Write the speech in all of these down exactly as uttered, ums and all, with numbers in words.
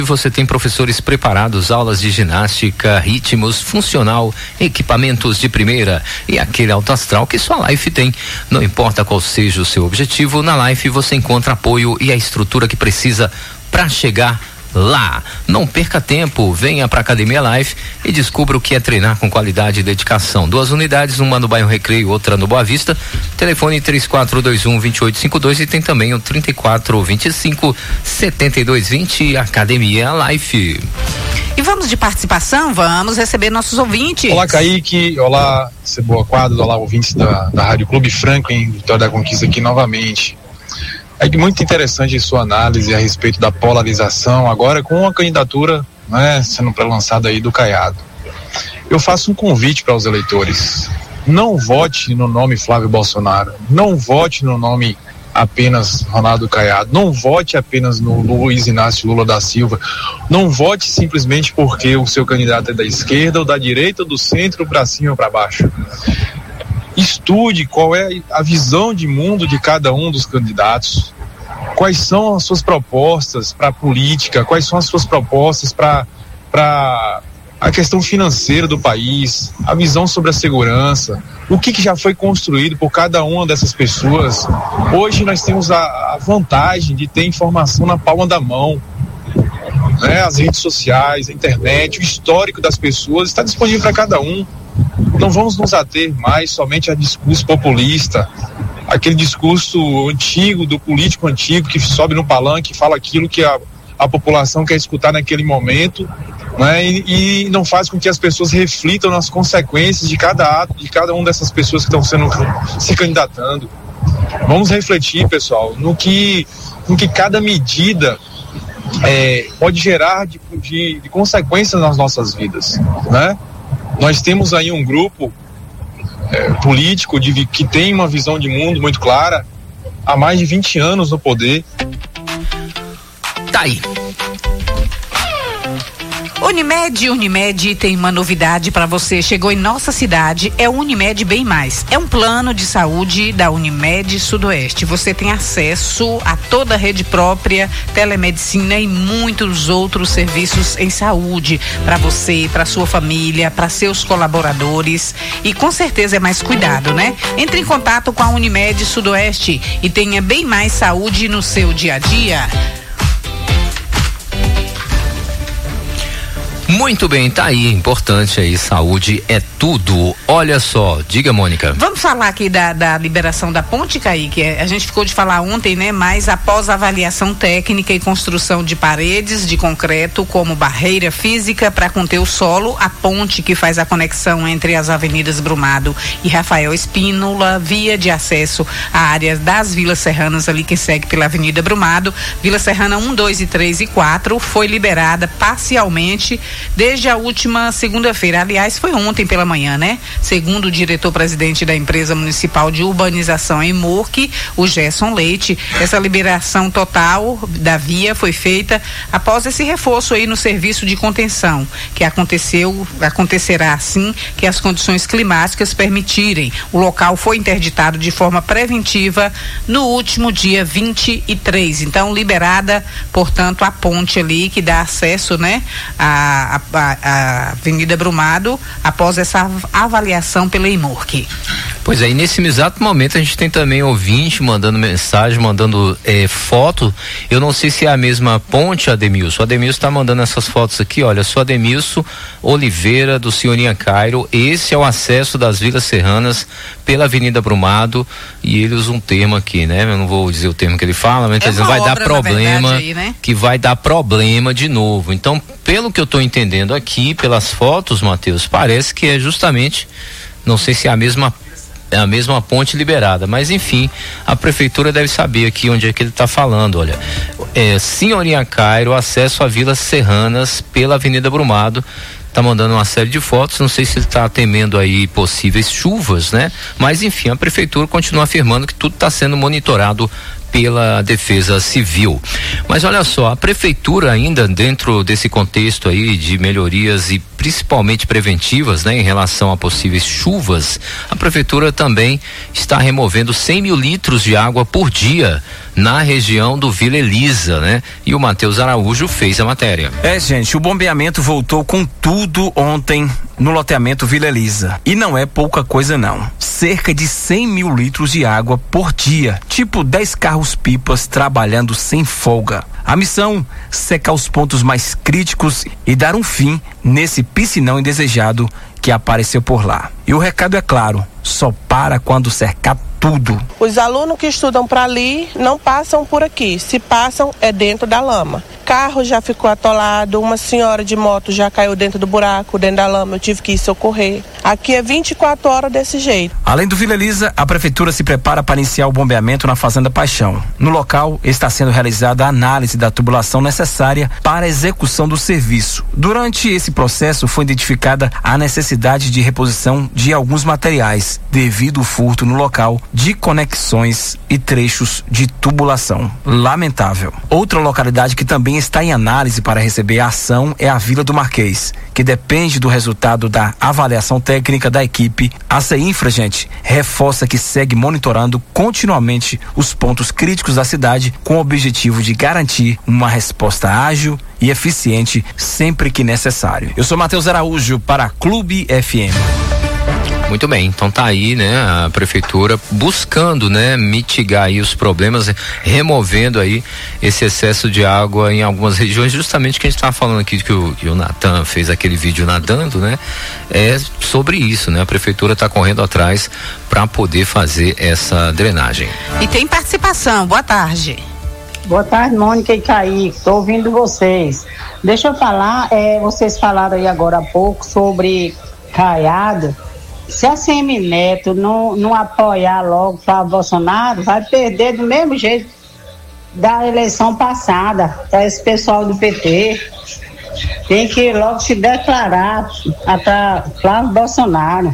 Você tem professores preparados, aulas de ginástica, ritmos, funcional, equipamentos de primeira e aquele alto astral que só a Life tem. Não importa qual seja o seu objetivo, na Life você encontra apoio e a estrutura que precisa para chegar lá. Não perca tempo, venha para a Academia Life e descubra o que é treinar com qualidade e dedicação. Duas unidades, uma no bairro Recreio, outra no Boa Vista. Telefone três quatro dois um, dois oito cinco dois e tem também o trinta e quatro, vinte e cinco, setenta e dois vinte, Academia Life. E vamos de participação, vamos receber nossos ouvintes. Olá, Kaique, olá, Ceboa Quadros, olá, ouvintes da, da Rádio Clube Franklin, Vitória da Conquista aqui novamente. É muito interessante sua análise a respeito da polarização, agora com a candidatura, né, sendo pré-lançada aí do Caiado. Eu faço um convite para os eleitores: não vote no nome Flávio Bolsonaro, não vote no nome apenas Ronaldo Caiado, não vote apenas no Luiz Inácio Lula da Silva, não vote simplesmente porque o seu candidato é da esquerda ou da direita ou do centro, para cima ou para baixo. Estude qual é a visão de mundo de cada um dos candidatos, quais são as suas propostas para a política, quais são as suas propostas para para a questão financeira do país, a visão sobre a segurança, o que, que já foi construído por cada uma dessas pessoas. Hoje nós temos a, a vantagem de ter informação na palma da mão, né? As redes sociais, a internet, o histórico das pessoas está disponível para cada um. Não vamos nos ater mais somente a discurso populista, aquele discurso antigo, do político antigo que sobe no palanque e fala aquilo que a, a população quer escutar naquele momento, né? E, e não faz com que as pessoas reflitam nas consequências de cada ato, de cada uma dessas pessoas que estão sendo, se candidatando. Vamos refletir, pessoal, no que, no que cada medida é, pode gerar de, de, de consequências nas nossas vidas, né? Nós temos aí um grupo é, político de, que tem uma visão de mundo muito clara, há mais de vinte anos no poder. Tá aí. Unimed, Unimed tem uma novidade para você. Chegou em nossa cidade, é o Unimed Bem Mais. É um plano de saúde da Unimed Sudoeste. Você tem acesso a toda a rede própria, telemedicina e muitos outros serviços em saúde para você, para sua família, para seus colaboradores, e com certeza é mais cuidado, né? Entre em contato com a Unimed Sudoeste e tenha bem mais saúde no seu dia a dia. Muito bem, tá aí, importante aí, saúde é tudo. Olha só, diga, Mônica. Vamos falar aqui da, da liberação da ponte, Kaique, a gente ficou de falar ontem, né, mas após a avaliação técnica e construção de paredes de concreto como barreira física para conter o solo, a ponte que faz a conexão entre as avenidas Brumado e Rafael Espínola, via de acesso à área das Vilas Serranas, ali que segue pela Avenida Brumado, Vila Serrana um, dois e três e quatro, foi liberada parcialmente desde a última segunda-feira. Aliás, foi ontem pela manhã, né? Segundo o diretor-presidente da empresa municipal de urbanização em Morque, o Gerson Leite, essa liberação total da via foi feita após esse reforço aí no serviço de contenção, que aconteceu, acontecerá assim que as condições climáticas permitirem. O local foi interditado de forma preventiva no último dia vinte e três. Então, liberada, portanto, a ponte ali que dá acesso, né, a A, a, a Avenida Brumado após essa avaliação pela Imorque. Pois é, e nesse exato momento a gente tem também ouvinte mandando mensagem, mandando é, foto. Eu não sei se é a mesma ponte, Ademilson. O Ademilson está mandando essas fotos aqui, olha, sou Ademilson Oliveira do Senhorinha Cairo. Esse é o acesso das Vilas Serranas pela Avenida Brumado, e ele usa um termo aqui, né? Eu não vou dizer o termo que ele fala, mas é ele vai dar problema, verdade, aí, né? Que vai dar problema de novo. Então, pelo que eu estou entendendo aqui, pelas fotos, Matheus, parece que é justamente, não sei se é a mesma é a mesma ponte liberada, mas enfim, a prefeitura deve saber aqui onde é que ele está falando. Olha, é, Senhorinha Cairo, acesso a Vilas Serranas pela Avenida Brumado. Tá mandando uma série de fotos, não sei se ele está temendo aí possíveis chuvas, né? Mas enfim, a prefeitura continua afirmando que tudo está sendo monitorado pela Defesa Civil. Mas olha só, a prefeitura ainda dentro desse contexto aí de melhorias e principalmente preventivas, né, em relação a possíveis chuvas, a prefeitura também está removendo cem mil litros de água por dia na região do Vila Elisa, né? E o Matheus Araújo fez a matéria. É, gente, o bombeamento voltou com tudo ontem no loteamento Vila Elisa. E não é pouca coisa não. Cerca de cem mil litros de água por dia. Tipo dez carros-pipas trabalhando sem folga. A missão, secar os pontos mais críticos e dar um fim nesse piscinão indesejado que apareceu por lá. E o recado é claro, só para quando cercar tudo. Os alunos que estudam para ali não passam por aqui, se passam é dentro da lama. Carro já ficou atolado, uma senhora de moto já caiu dentro do buraco, dentro da lama, eu tive que ir socorrer. Aqui é vinte e quatro horas desse jeito. Além do Vila Elisa, a prefeitura se prepara para iniciar o bombeamento na Fazenda Paixão. No local está sendo realizada a análise da tubulação necessária para a execução do serviço. Durante esse processo foi identificada a necessidade de reposição de alguns materiais, devido ao furto no local de conexões e trechos de tubulação. Lamentável. Outra localidade que também está em análise para receber a ação é a Vila do Marquês, que depende do resultado da avaliação técnica da equipe. A CEINFRA, gente, reforça que segue monitorando continuamente os pontos críticos da cidade com o objetivo de garantir uma resposta ágil e eficiente sempre que necessário. Eu sou Matheus Araújo para Clube F M. Muito bem, então tá aí, né, a prefeitura buscando, né, mitigar aí os problemas, removendo aí esse excesso de água em algumas regiões, justamente que a gente estava falando aqui que o, que o Natan fez aquele vídeo nadando, né, é sobre isso, né, a prefeitura está correndo atrás para poder fazer essa drenagem. E tem participação, boa tarde. Boa tarde, Mônica e Kaique, estou ouvindo vocês. Deixa eu falar, é, vocês falaram aí agora há pouco sobre Caiado. Se a Semineto não, não apoiar logo para Bolsonaro, vai perder do mesmo jeito da eleição passada, para esse pessoal do P T. Tem que logo se declarar para Bolsonaro.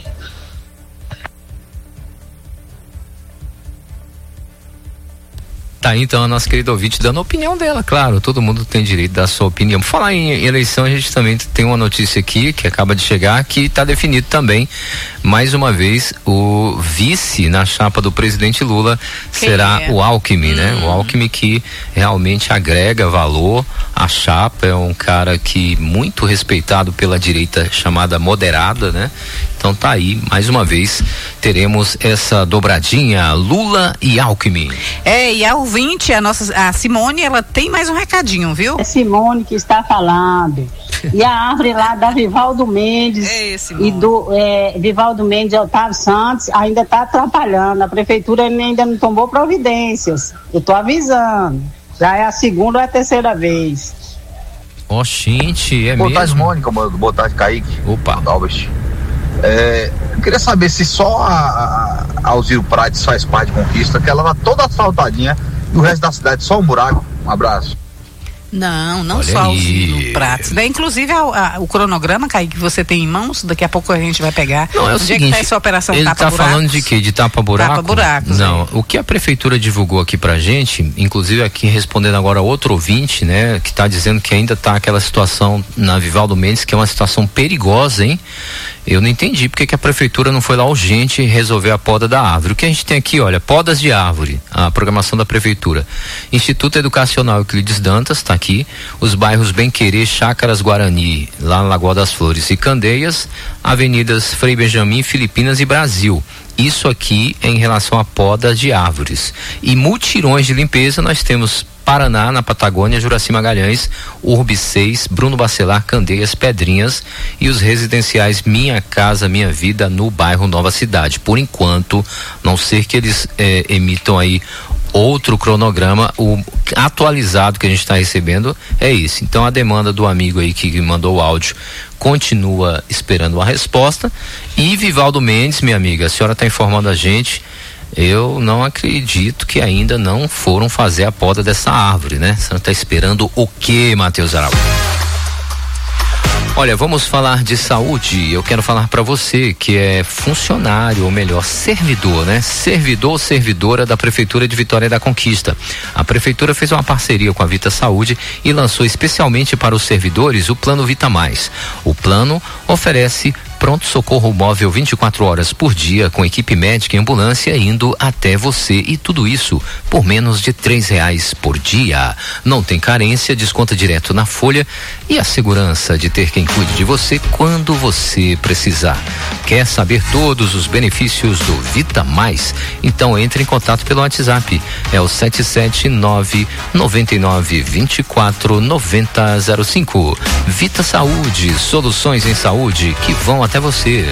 Tá aí então a nossa querida ouvinte dando a opinião dela, claro, todo mundo tem direito da sua opinião. Por falar em eleição, a gente também tem uma notícia aqui que acaba de chegar, que está definido também, mais uma vez, o vice na chapa do presidente Lula Quem será é? o Alckmin, hum. né? O Alckmin que realmente agrega valor à chapa, é um cara que muito respeitado pela direita chamada moderada, né? Então tá aí, mais uma vez, teremos essa dobradinha, Lula e Alckmin. É, e a ouvinte, a nossa, a Simone, ela tem mais um recadinho, viu? É Simone que está falando. E a árvore lá da Vivaldo Mendes é e do é, Vivaldo Mendes e Otávio Santos ainda está atrapalhando. A prefeitura ainda não tomou providências. Eu tô avisando. Já é a segunda ou a terceira vez. Ó, oh, gente, é boa mesmo? Boa tarde, Mônica. Boa tarde, Kaique. Opa. Albert. É, eu queria saber se só a, a Alziro Prates faz parte de Conquista, que ela tá toda asfaltadinha e o resto da cidade só um buraco. Um abraço. Não, não Olha só aí. os pratos, né? Inclusive a, a, o cronograma, Kaique, que você tem em mãos, daqui a pouco a gente vai pegar. Não, é o Onde seguinte, é que tá essa operação ele tapa tá falando de quê? De tapa-buraco? Tapa-buracos. Não, é. o que a prefeitura divulgou aqui pra gente, inclusive aqui respondendo agora outro ouvinte, né? Que tá dizendo que ainda tá aquela situação na Vivaldo Mendes, que é uma situação perigosa, hein? Eu não entendi porque que a prefeitura não foi lá urgente resolver a poda da árvore. O que a gente tem aqui, olha, podas de árvore, a programação da prefeitura. Instituto Educacional Euclides Dantas, tá aqui. Os bairros Bem Querer, Chácaras Guarani, lá na Lagoa das Flores e Candeias, avenidas Frei Benjamin, Filipinas e Brasil. Isso aqui é em relação a podas de árvores. E mutirões de limpeza nós temos Paraná, na Patagônia, Juraci Magalhães, Urbe seis, Bruno Bacelar, Candeias, Pedrinhas e os residenciais Minha Casa Minha Vida no bairro Nova Cidade. Por enquanto, não ser que eles eh, emitam aí outro cronograma, o atualizado que a gente está recebendo é esse. Então a demanda do amigo aí que mandou o áudio continua esperando uma resposta. E Vivaldo Mendes, minha amiga, a senhora está informando a gente, eu não acredito que ainda não foram fazer a poda dessa árvore, né? A senhora está esperando o quê, Matheus Araújo? Olha, vamos falar de saúde. Eu quero falar para você que é funcionário, ou melhor, servidor, né? Servidor ou servidora da Prefeitura de Vitória da Conquista. A Prefeitura fez uma parceria com a Vita Saúde e lançou especialmente para os servidores o Plano Vita Mais. O plano oferece pronto-socorro móvel vinte e quatro horas por dia, com equipe médica e ambulância indo até você, e tudo isso por menos de três reais por dia. Não tem carência, desconta direto na folha e a segurança de ter quem cuide de você quando você precisar. Quer saber todos os benefícios do Vita Mais? Então entre em contato pelo WhatsApp. É o sete sete nove nove nove dois quatro nove zero zero cinco. Vita Saúde, soluções em saúde que vão até você.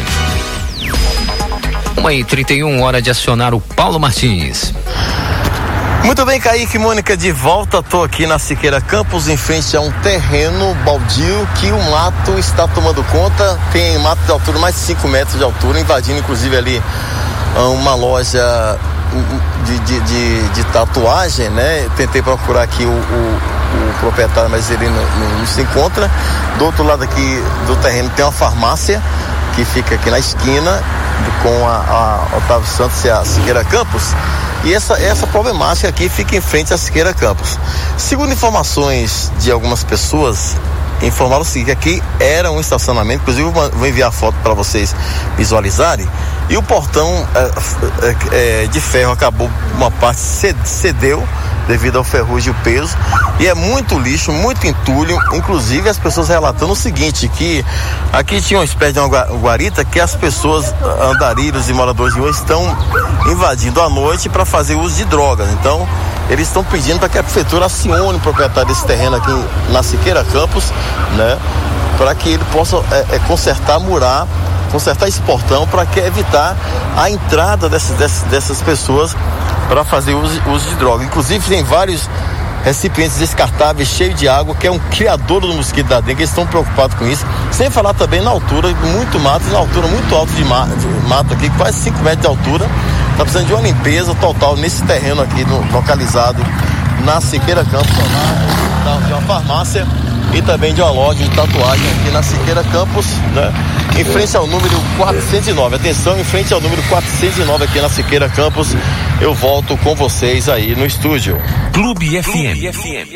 uma e trinta e um, hora de acionar o Paulo Martins. Muito bem, Kaique, Mônica, de volta. Tô aqui na Siqueira Campos, em frente a um terreno baldio que o mato está tomando conta. Tem mato de altura, mais de cinco metros de altura, invadindo inclusive ali uma loja de, de, de, de tatuagem, né? Tentei procurar aqui o, o, o proprietário, mas ele não, não, não se encontra. Do outro lado aqui do terreno tem uma farmácia que fica aqui na esquina com a, a Otávio Santos e a Siqueira Campos. E essa, essa problemática aqui fica em frente à Siqueira Campos. Segundo informações de algumas pessoas, informaram o seguinte: aqui era um estacionamento, inclusive eu vou enviar a foto para vocês visualizarem, e o portão é, é, de ferro acabou, uma parte cedeu devido ao ferrugem e o peso, e é muito lixo, muito entulho. Inclusive as pessoas relatando o seguinte, que aqui tinha uma espécie de uma guarita que as pessoas, andarilhos e moradores de rua, estão invadindo à noite para fazer uso de drogas. Então eles estão pedindo para que a prefeitura acione o proprietário desse terreno aqui na Siqueira Campos, né, para que ele possa é, é, consertar, murar, consertar esse portão, para que evitar a entrada dessas, dessas, dessas pessoas para fazer uso, uso de droga. Inclusive tem vários recipientes descartáveis cheios de água, que é um criador do mosquito da dengue. Eles estão preocupados com isso, sem falar também na altura, muito mato, na altura muito alta de, ma de mato aqui, quase cinco metros de altura. Está precisando de uma limpeza total nesse terreno aqui, no, localizado na Siqueira Campos, de uma farmácia e também de uma loja de tatuagem aqui na Siqueira Campos, né? Em frente ao número quatrocentos e nove. Atenção, em frente ao número quatrocentos e nove aqui na Siqueira Campos. Eu volto com vocês aí no estúdio. Clube F M.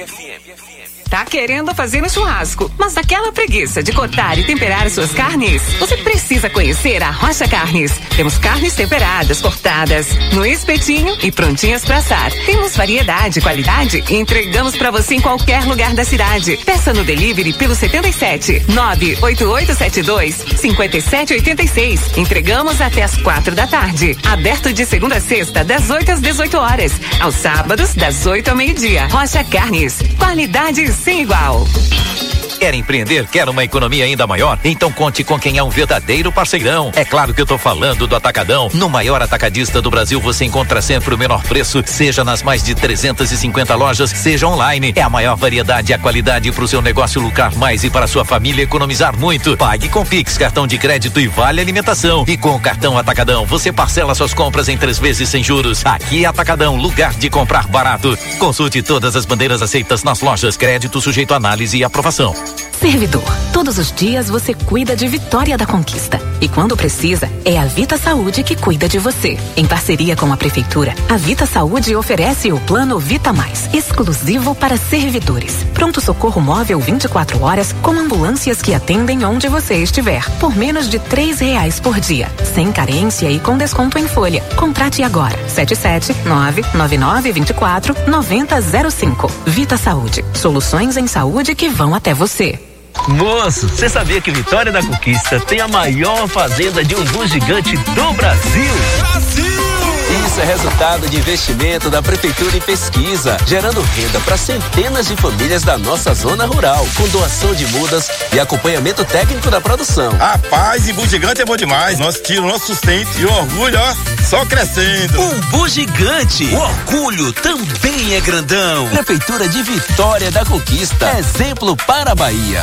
Tá querendo fazer um churrasco, mas daquela preguiça de cortar e temperar suas carnes? Você precisa conhecer a Rocha Carnes. Temos carnes temperadas, cortadas, no espetinho e prontinhas para assar. Temos variedade e qualidade e entregamos para você em qualquer lugar da cidade. Peça no delivery pelo setenta e sete, nove oito oito sete dois, cinco sete oito seis. Entregamos até as quatro da tarde. Aberto de segunda a sexta, das oito às dezoito horas. Aos sábados, das oito ao meio-dia. Rocha Carnes. Qualidade sem igual. Quer empreender? Quer uma economia ainda maior? Então conte com quem é um verdadeiro parceirão. É claro que eu tô falando do Atacadão. No maior atacadista do Brasil, você encontra sempre o menor preço, seja nas mais de trezentas e cinquenta lojas, seja online. É a maior variedade e a qualidade para o seu negócio lucrar mais e para a sua família economizar muito. Pague com Pix, cartão de crédito e vale alimentação. E com o cartão Atacadão, você parcela suas compras em três vezes sem juros. Aqui é Atacadão, lugar de comprar barato. Consulte todas as bandeiras aceitas nas lojas. Crédito sujeito a análise e aprovação. Servidor, todos os dias você cuida de Vitória da Conquista. E quando precisa, é a Vita Saúde que cuida de você. Em parceria com a Prefeitura, a Vita Saúde oferece o Plano Vita Mais, exclusivo para servidores. Pronto-socorro móvel vinte e quatro horas, com ambulâncias que atendem onde você estiver, por menos de três reais por dia. Sem carência e com desconto em folha. Contrate agora. sete sete nove nove nove dois quatro nove zero zero cinco. Vita Saúde. Soluções em saúde que vão até você. Moço, você sabia que Vitória da Conquista tem a maior fazenda de umbu gigante do Brasil? Brasil! Isso é resultado de investimento da Prefeitura em pesquisa, gerando renda para centenas de famílias da nossa zona rural, com doação de mudas e acompanhamento técnico da produção. Rapaz, umbu gigante é bom demais. Nós tiramos nosso sustento e o orgulho, ó, só crescendo. Umbu gigante, o orgulho também é grandão. Prefeitura de Vitória da Conquista, exemplo para a Bahia.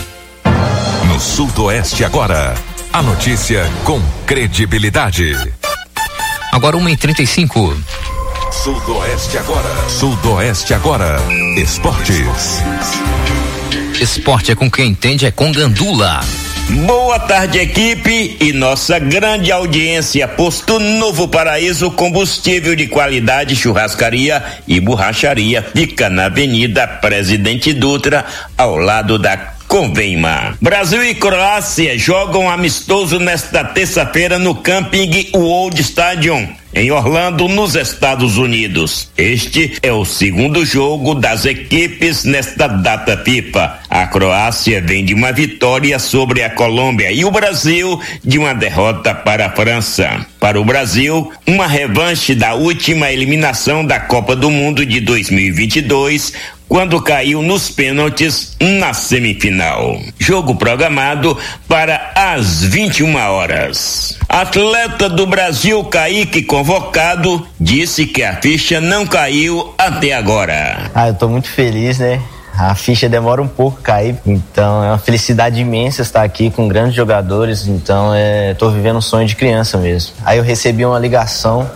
No Sudoeste agora, a notícia com credibilidade. Agora uma e trinta e cinco. Sudoeste agora. Sudoeste agora. Esportes. Esporte é com quem entende, é com Gandula. Boa tarde, equipe e nossa grande audiência. Posto Novo Paraíso, combustível de qualidade, churrascaria e borracharia. Fica na Avenida Presidente Dutra, ao lado da Convenma. Brasil e Croácia jogam amistoso nesta terça-feira no Camping World Stadium, em Orlando, nos Estados Unidos. Este é o segundo jogo das equipes nesta data FIFA. A Croácia vem de uma vitória sobre a Colômbia e o Brasil de uma derrota para a França. Para o Brasil, uma revanche da última eliminação da Copa do Mundo de dois mil e vinte e dois, quando caiu nos pênaltis na semifinal. Jogo programado para as vinte e uma horas. Atleta do Brasil, Kaique, convocado, disse que a ficha não caiu até agora. Ah, eu tô muito feliz, né? A ficha demora um pouco a cair, então é uma felicidade imensa estar aqui com grandes jogadores, então é, tô vivendo um sonho de criança mesmo. Aí eu recebi uma ligação,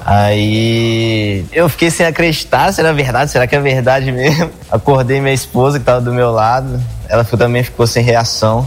aí eu fiquei sem acreditar, será verdade? Será que é verdade mesmo? Acordei minha esposa que estava do meu lado, ela também ficou sem reação,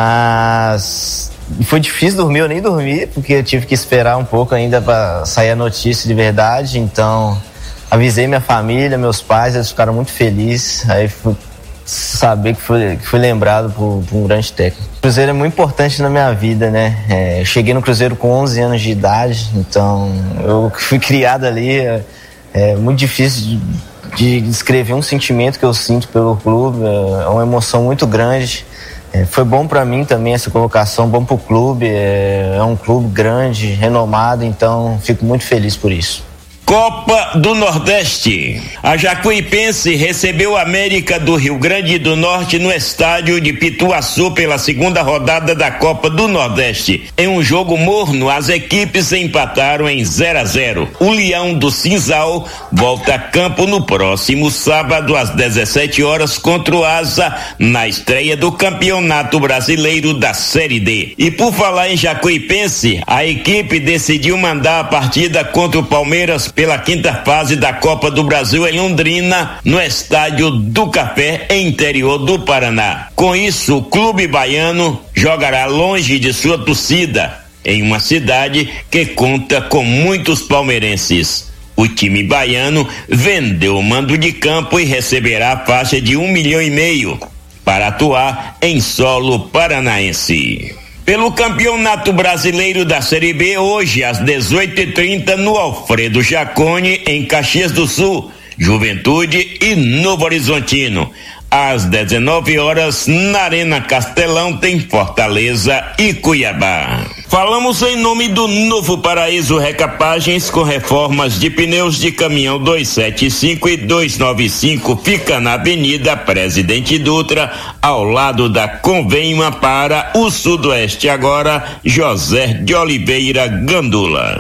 mas foi difícil dormir, eu nem dormi, porque eu tive que esperar um pouco ainda para sair a notícia de verdade, então avisei minha família, meus pais, eles ficaram muito felizes, aí fui saber que fui, que fui lembrado por, por um grande técnico. O Cruzeiro é muito importante na minha vida, né? É, eu cheguei no Cruzeiro com onze anos de idade, então eu fui criado ali, é, é muito difícil de, de descrever um sentimento que eu sinto pelo clube, é uma emoção muito grande. É, foi bom para mim também essa colocação, bom pro clube, é, é um clube grande, renomado, então fico muito feliz por isso. Copa do Nordeste. A Jacuipense recebeu a América do Rio Grande do Norte no estádio de Pituaçu pela segunda rodada da Copa do Nordeste. Em um jogo morno, as equipes empataram em zero a zero. O Leão do Cinzal volta a campo no próximo sábado às dezessete horas contra o Asa, na estreia do Campeonato Brasileiro da Série D. E por falar em Jacuipense, a equipe decidiu mandar a partida contra o Palmeiras pela quinta fase da Copa do Brasil em Londrina, no estádio do Café, em interior do Paraná. Com isso, o clube baiano jogará longe de sua torcida, em uma cidade que conta com muitos palmeirenses. O time baiano vendeu o mando de campo e receberá a faixa de um milhão e meio para atuar em solo paranaense. Pelo Campeonato Brasileiro da Série B, hoje às dezoito e trinta no Alfredo Jaconi, em Caxias do Sul, Juventude e Novo Horizontino. Às dezenove horas, na Arena Castelão, tem Fortaleza e Cuiabá. Falamos em nome do Novo Paraíso Recapagens, com reformas de pneus de caminhão duzentos e setenta e cinco e duzentos e noventa e cinco, fica na Avenida Presidente Dutra, ao lado da Convenma, para o Sudoeste. Agora, José de Oliveira Gandula.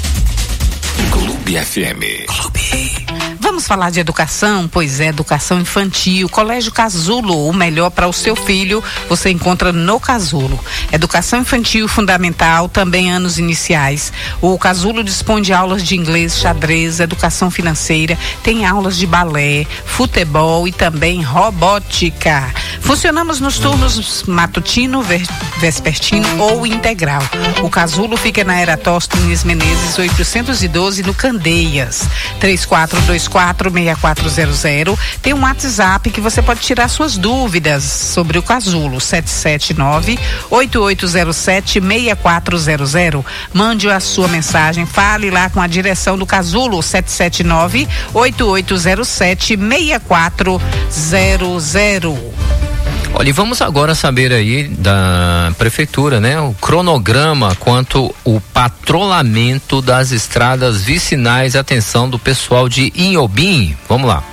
Clube F M. Clube. Vamos falar de educação? Pois é, educação infantil. Colégio Casulo, o melhor para o seu filho, você encontra no Casulo. Educação infantil fundamental, também anos iniciais. O Casulo dispõe de aulas de inglês, xadrez, educação financeira, tem aulas de balé, futebol e também robótica. Funcionamos nos turnos matutino, vespertino ou integral. O Casulo fica na Eratóstenes Menezes oitocentos e doze, no Candeias. três quatro dois quatro, seis quatro zero zero. Tem um WhatsApp que você pode tirar suas dúvidas sobre o Casulo, sete sete nove, oito oito zero sete, seis quatro zero zero. Mande a sua mensagem, fale lá com a direção do Casulo, sete sete nove, oito oito zero sete, seis quatro zero zero. Olha, e vamos agora saber aí da prefeitura, né? O cronograma quanto o patrulhamento das estradas vicinais, atenção do pessoal de Inhobim. Vamos lá.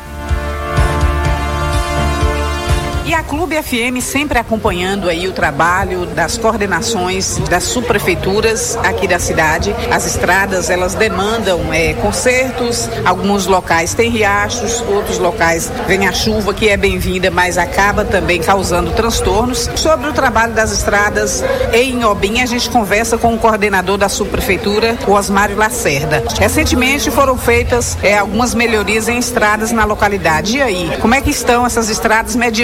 E a Clube F M sempre acompanhando aí o trabalho das coordenações das subprefeituras aqui da cidade. As estradas, elas demandam é, consertos, alguns locais tem riachos, outros locais vem a chuva, que é bem-vinda, mas acaba também causando transtornos. Sobre o trabalho das estradas em Inhobim, a gente conversa com o coordenador da subprefeitura, o Osmário Lacerda. Recentemente foram feitas é, algumas melhorias em estradas na localidade. E aí, como é que estão essas estradas mediante mais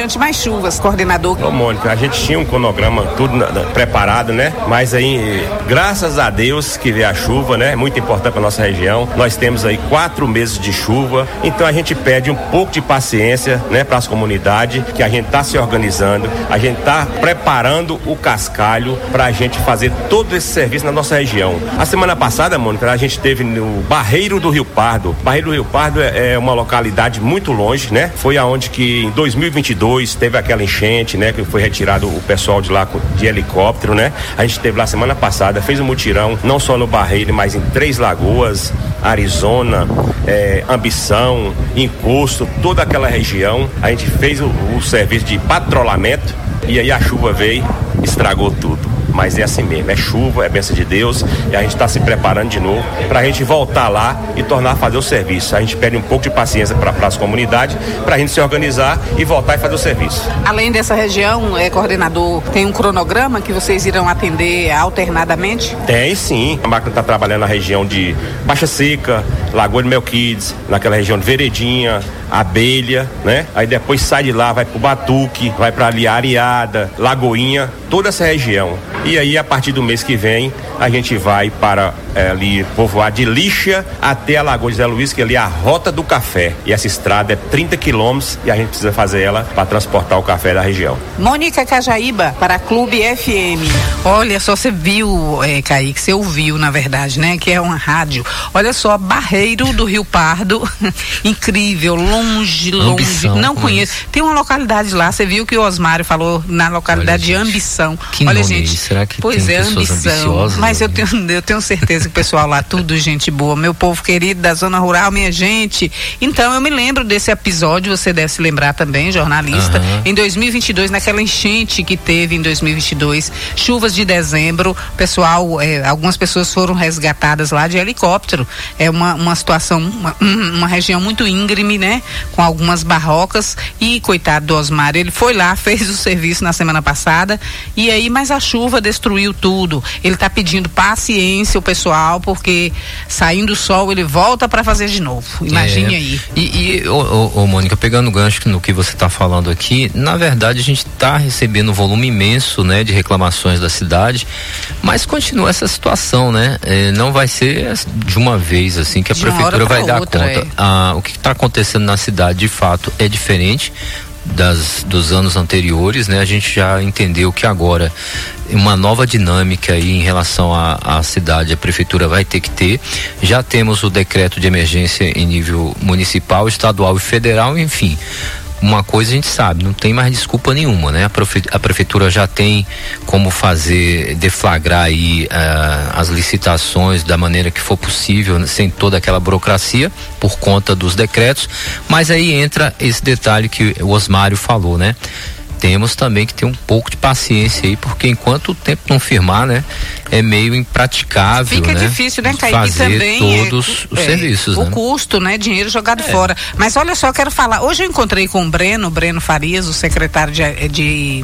chuvas, coordenador? Ô Mônica, a gente tinha um cronograma tudo na, na, preparado, né? Mas aí, graças a Deus que veio a chuva, né? Muito importante para nossa região. Nós temos aí quatro meses de chuva, então a gente pede um pouco de paciência, né? Para as comunidades, que a gente tá se organizando, a gente tá preparando o cascalho para a gente fazer todo esse serviço na nossa região. A semana passada, Mônica, a gente teve no Barreiro do Rio Pardo. Barreiro do Rio Pardo é, é uma localidade muito longe, né? Foi aonde que em dois mil e vinte e dois teve aquela enchente, né? Que foi retirado o pessoal de lá de helicóptero, né? A gente esteve lá semana passada, fez um mutirão, não só no Barreiro, mas em Três Lagoas, Arizona, é, Ambição, Encosto, toda aquela região. A gente fez o, o serviço de patrulhamento e aí a chuva veio, estragou tudo. Mas é assim mesmo, é chuva, é bênção de Deus e a gente está se preparando de novo para a gente voltar lá e tornar a fazer o serviço. A gente pede um pouco de paciência para as comunidades, para a gente se organizar e voltar e fazer o serviço. Além dessa região, é, coordenador, tem um cronograma que vocês irão atender alternadamente? Tem sim, a máquina está trabalhando na região de Baixa Seca, Lagoa de Melquides, naquela região de Veredinha, Abelha, né? Aí depois sai de lá, vai pro Batuque, vai para ali Areada, Lagoinha, toda essa região. E aí a partir do mês que vem a gente vai para é, ali povoar de Lixa até a Lagoa de Zé Luiz, que ali é a Rota do Café. E essa estrada é trinta quilômetros e a gente precisa fazer ela para transportar o café da região. Mônica Cajaíba, para Clube F M. Olha só, você viu, é, Kaique, você ouviu na verdade, né? Que é uma rádio. Olha só, Barreiro do Rio Pardo, incrível, longe, longe, Ambição, não conheço. É. Tem uma localidade lá, você viu que o Osmário falou na localidade Olha, de Ambição. Que Olha, nome gente, é Será que pois tem é, pessoas ambição. ambiciosas? Mas eu tenho, eu tenho certeza que o pessoal lá, tudo gente boa, meu povo querido da zona rural, minha gente. Então eu me lembro desse episódio, você deve se lembrar também, jornalista, uhum. Em dois mil e vinte e dois, naquela enchente que teve em dois mil e vinte e dois, chuvas de dezembro, pessoal, é, algumas pessoas foram resgatadas lá de helicóptero. É uma, uma situação, uma, uma região muito íngreme, né? Com algumas barrocas e coitado do Osmar, ele foi lá, fez o serviço na semana passada e aí, mas a chuva destruiu tudo. Ele está pedindo paciência o pessoal, porque saindo o sol ele volta para fazer de novo. Imagine é. aí. E, e ô, ô, ô, Mônica, pegando o gancho no que você está falando aqui, na verdade a gente está recebendo um volume imenso, né, de reclamações da cidade, mas continua essa situação, né? É, não vai ser de uma vez assim que a de prefeitura vai dar outra, conta. É. Ah, o que está acontecendo na cidade de fato é diferente das, dos anos anteriores, né? A gente já entendeu que agora uma nova dinâmica aí em relação à, à cidade, a prefeitura vai ter que ter. Já temos o decreto de emergência em nível municipal, estadual e federal, enfim. Uma coisa a gente sabe, não tem mais desculpa nenhuma, né? A, profe, a prefeitura já tem como fazer, deflagrar aí uh, as licitações da maneira que for possível, né? Sem toda aquela burocracia, por conta dos decretos, mas aí entra esse detalhe que o Osmário falou, né? Temos também que ter um pouco de paciência aí, porque enquanto o tempo não firmar, né, é meio impraticável, Fica né? difícil, né, Kaique? Fazer também todos é, os é, serviços, o né? custo, né, dinheiro jogado é. fora. Mas olha só, eu quero falar, hoje eu encontrei com o Breno, Breno Farias, o secretário de, de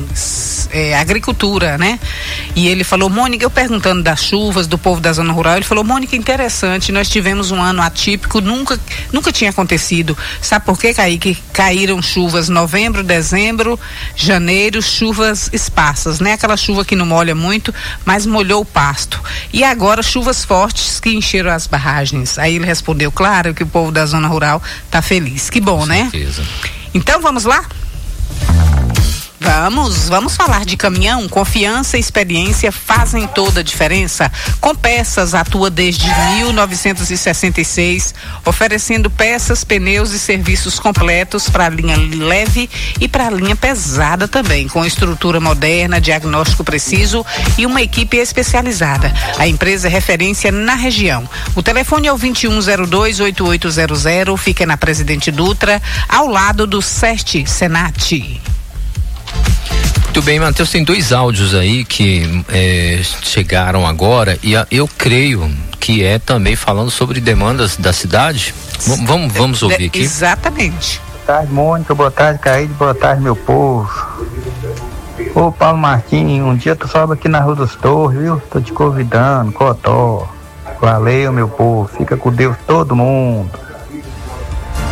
é, Agricultura, né? E ele falou, Mônica, eu perguntando das chuvas, do povo da zona rural, ele falou, Mônica, interessante, nós tivemos um ano atípico, nunca, nunca tinha acontecido. Sabe por quê, Kaique? Caíram chuvas novembro, dezembro, janeiro, chuvas esparsas, né? Aquela chuva que não molha muito, mas molhou o pasto. E agora chuvas fortes que encheram as barragens. Aí ele respondeu, claro que o povo da zona rural tá feliz. Que bom, Com né? certeza. Então vamos lá? Vamos, vamos falar de caminhão. Confiança e experiência fazem toda a diferença. Com Peças atua desde mil novecentos e sessenta e seis, oferecendo peças, pneus e serviços completos para a linha leve e para a linha pesada também, com estrutura moderna, diagnóstico preciso e uma equipe especializada. A empresa é referência na região. O telefone é o vinte e um zero dois, oito oito zero zero, fica na Presidente Dutra, ao lado do SEST Senat. Muito bem, Matheus, tem dois áudios aí que é, chegaram agora e a, eu creio que é também falando sobre demandas da cidade. V vamos, vamos ouvir aqui. Exatamente. Boa tarde, Mônica, boa tarde, Caíde, boa tarde, meu povo. Ô, Paulo Martins, um dia tu sobe aqui na Rua dos Torres, viu? Tô te convidando, Cotó. Valeu, meu povo, fica com Deus todo mundo.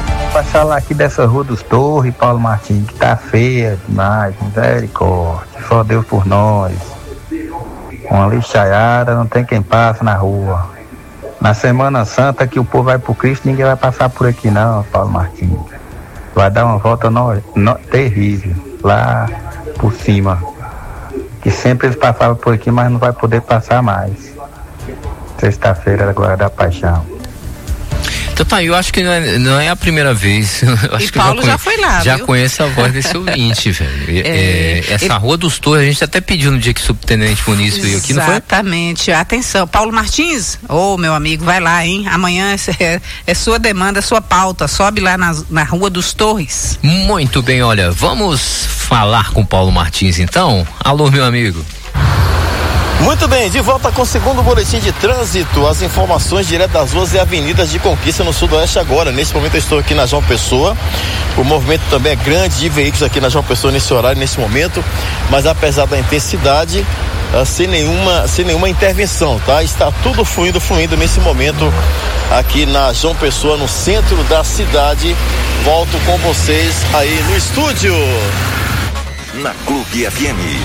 falar aqui dessa Rua dos Torres, Paulo Martins, que tá feia demais, misericórdia. Só Deus por nós. Uma lixaiada, não tem quem passa na rua. Na Semana Santa que o povo vai pro Cristo, ninguém vai passar por aqui não, Paulo Martins. Vai dar uma volta no, no, terrível, lá por cima. Que sempre eles passavam por aqui, mas não vai poder passar mais. Sexta-feira agora da Paixão. Então tá, eu acho que não é, não é a primeira vez. Eu acho e que Paulo já, já foi lá, já viu? conhece a voz desse ouvinte, velho. É, é, essa ele... Rua dos Torres, a gente até pediu no dia que o subtenente Muniz veio aqui, não foi? Exatamente. Atenção, Paulo Martins, ô oh, meu amigo, vai lá, hein? Amanhã é, é sua demanda, sua pauta. Sobe lá na, na Rua dos Torres. Muito bem, olha, vamos falar com Paulo Martins então? Alô, meu amigo. Muito bem, de volta com o segundo boletim de trânsito, as informações direto das ruas e avenidas de Conquista no Sudoeste agora. Nesse momento eu estou aqui na João Pessoa, o movimento também é grande de veículos aqui na João Pessoa nesse horário, nesse momento, mas apesar da intensidade, uh, sem nenhuma, sem nenhuma intervenção, tá? Está tudo fluindo, fluindo nesse momento aqui na João Pessoa, no centro da cidade. Volto com vocês aí no estúdio. Na Clube F M.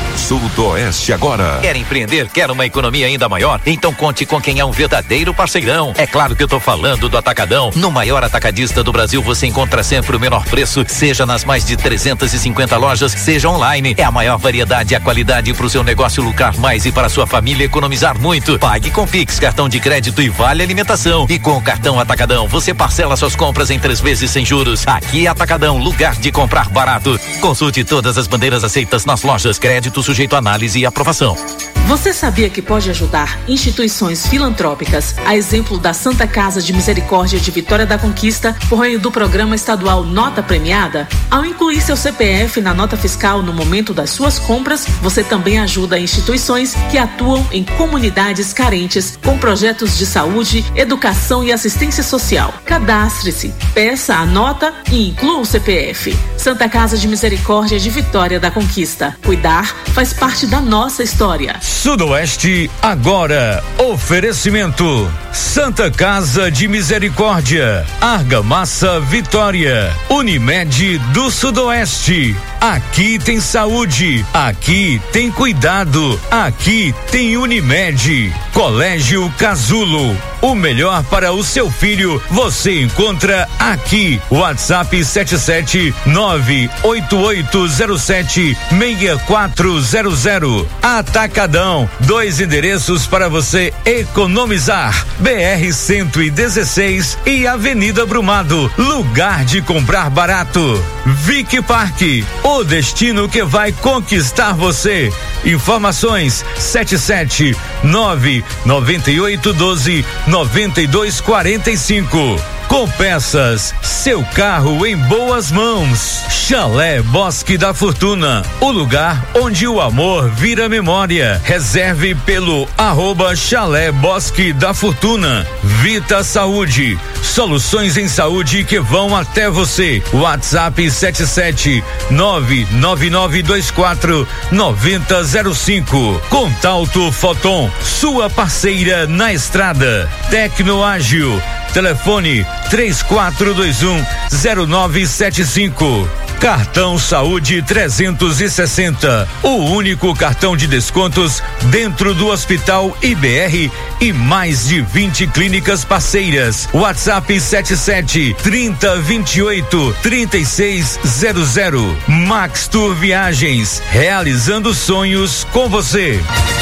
Sudoeste agora. Quer empreender? Quer uma economia ainda maior? Então conte com quem é um verdadeiro parceirão. É claro que eu tô falando do Atacadão. No maior atacadista do Brasil você encontra sempre o menor preço, seja nas mais de trezentas e cinquenta lojas, seja online. É a maior variedade e a qualidade para o seu negócio lucrar mais e para a sua família economizar muito. Pague com Pix, cartão de crédito e vale alimentação. E com o cartão Atacadão você parcela suas compras em três vezes sem juros. Aqui é Atacadão, lugar de comprar barato. Consulte todas as bandeiras aceitas nas lojas. Crédito sujeito a análise e aprovação. Você sabia que pode ajudar instituições filantrópicas, a exemplo da Santa Casa de Misericórdia de Vitória da Conquista, por meio do programa estadual Nota Premiada? Ao incluir seu C P F na nota fiscal no momento das suas compras, você também ajuda instituições que atuam em comunidades carentes com projetos de saúde, educação e assistência social. Cadastre-se, peça a nota e inclua o C P F. Santa Casa de Misericórdia de Vitória da Conquista. Cuidar faz parte da nossa história. Sudoeste agora. Oferecimento: Santa Casa de Misericórdia, Argamassa Vitória, Unimed do Sudoeste. Aqui tem saúde, aqui tem cuidado, aqui tem Unimed. Colégio Casulo, o melhor para o seu filho você encontra aqui. WhatsApp sete sete nove oito oito zero sete seis quatro zero zero. Atacadão, dois endereços para você economizar: B R cento e dezesseis e Avenida Brumado, lugar de comprar barato. Vic Parque, o destino que vai conquistar você. Informações sete sete nove nove oito um dois nove dois quatro cinco. Com Peças, seu carro em boas mãos. Chalé Bosque da Fortuna, o lugar onde o amor vira memória. Reserve pelo arroba Chalé Bosque da Fortuna. Vita Saúde, soluções em saúde que vão até você. WhatsApp sete sete nove nove nove dois quatro nove zero zero cinco. Contalto Foton, sua parceira na estrada. Tecnoágil, telefone três quatro dois um zero nove sete cinco. Cartão Saúde trezentos e sessenta, o único cartão de descontos dentro do Hospital I B R e mais de vinte clínicas parceiras. WhatsApp sete sete trinta vinte e oito trinta e seis zero zero. Max Tour Viagens, realizando sonhos com você.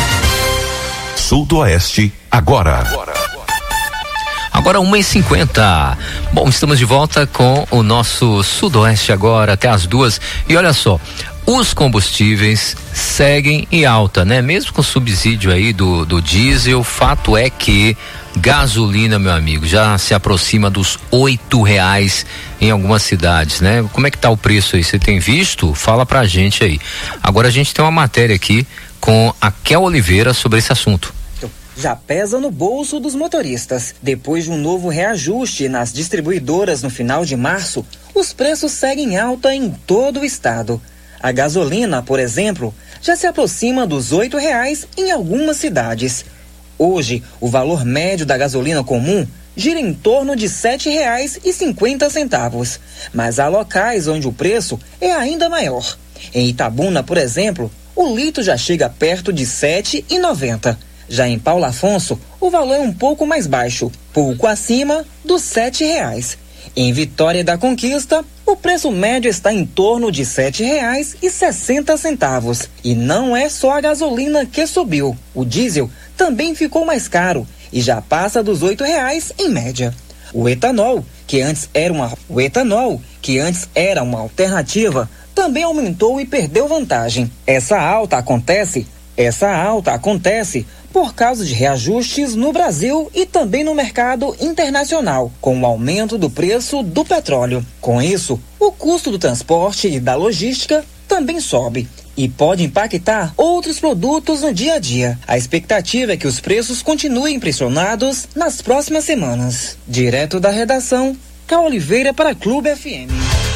Sudoeste agora. Agora. Agora uma e cinquenta. Bom, estamos de volta com o nosso Sudoeste agora, até as duas. E olha só, os combustíveis seguem em alta, né? Mesmo com o subsídio aí do, do diesel, fato é que gasolina, meu amigo, já se aproxima dos oito reais em algumas cidades, né? Como é que tá o preço aí? Você tem visto? Fala pra gente aí. Agora a gente tem uma matéria aqui com a Kel Oliveira sobre esse assunto. Já pesa no bolso dos motoristas. Depois de um novo reajuste nas distribuidoras no final de março, os preços seguem alta em todo o estado. A gasolina, por exemplo, já se aproxima dos oito reais em algumas cidades. Hoje, o valor médio da gasolina comum gira em torno de sete reais e cinquenta centavos, mas há locais onde o preço é ainda maior. Em Itabuna, por exemplo, o litro já chega perto de sete reais e noventa centavos. Já em Paulo Afonso, o valor é um pouco mais baixo, pouco acima dos sete reais. Em Vitória da Conquista, o preço médio está em torno de sete reais e sessenta centavos. E não é só a gasolina que subiu. O diesel também ficou mais caro e já passa dos oito reais em média. O etanol, que antes era uma, o etanol, que antes era uma alternativa, também aumentou e perdeu vantagem. Essa alta acontece, essa alta acontece por causa de reajustes no Brasil e também no mercado internacional, com o aumento do preço do petróleo. Com isso, o custo do transporte e da logística também sobe e pode impactar outros produtos no dia a dia. A expectativa é que os preços continuem pressionados nas próximas semanas. Direto da redação, Cal Oliveira para Clube F M.